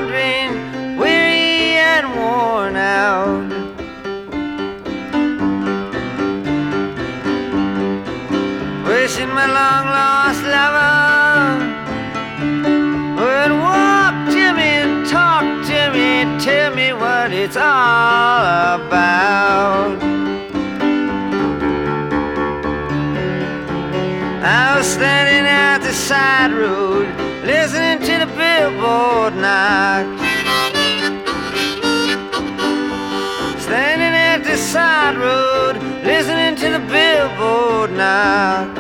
wandering, weary and worn out. Wishing my long lost lover would walk to me and talk to me, tell me what it's all about. I was standing at the side road, listening to the billboard knock. Standing at the side road, listening to the billboard knock.